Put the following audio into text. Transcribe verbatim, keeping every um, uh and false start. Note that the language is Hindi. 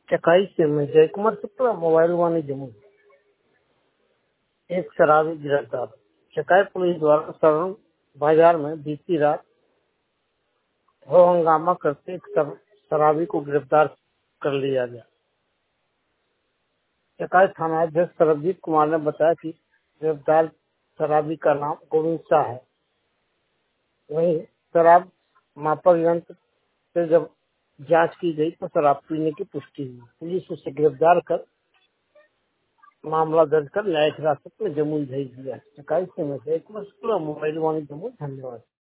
चकाई से में जयकुमार शुक्ला मोबाइल वाणिज्य में एक शराबी गिरफ्तार। चकाई पुलिस द्वारा सरण बाजार में बीती रात हो हंगामा करते एक शराबी को गिरफ्तार कर लिया गया। चकाई थानाध्यक्ष सरबजीत कुमार ने बताया कि गिरफ्तार शराबी का नाम गोविंद शाह है। वहीं शराब मापक यंत्र से जब जांच की गई तो शराब पीने की पुष्टि हुई। पुलिस उसे गिरफ्तार कर मामला दर्ज कर न्यायिक हिरासत में जमुई भेज दिया। चकाई से मैं एक मोबाइल वाणी जमुई। धन्यवाद।